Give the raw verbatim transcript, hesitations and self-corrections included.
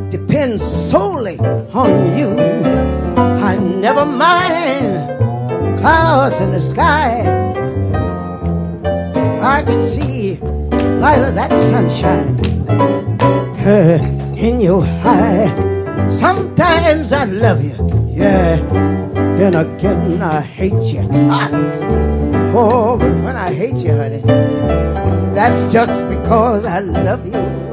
depends solely on you. I never mind clouds in the sky. I can see light of that sunshine uh, in your eye. Sometimes I love you, yeah, then again I hate you. Ah. Oh, but when I hate you, honey, that's just because I love you.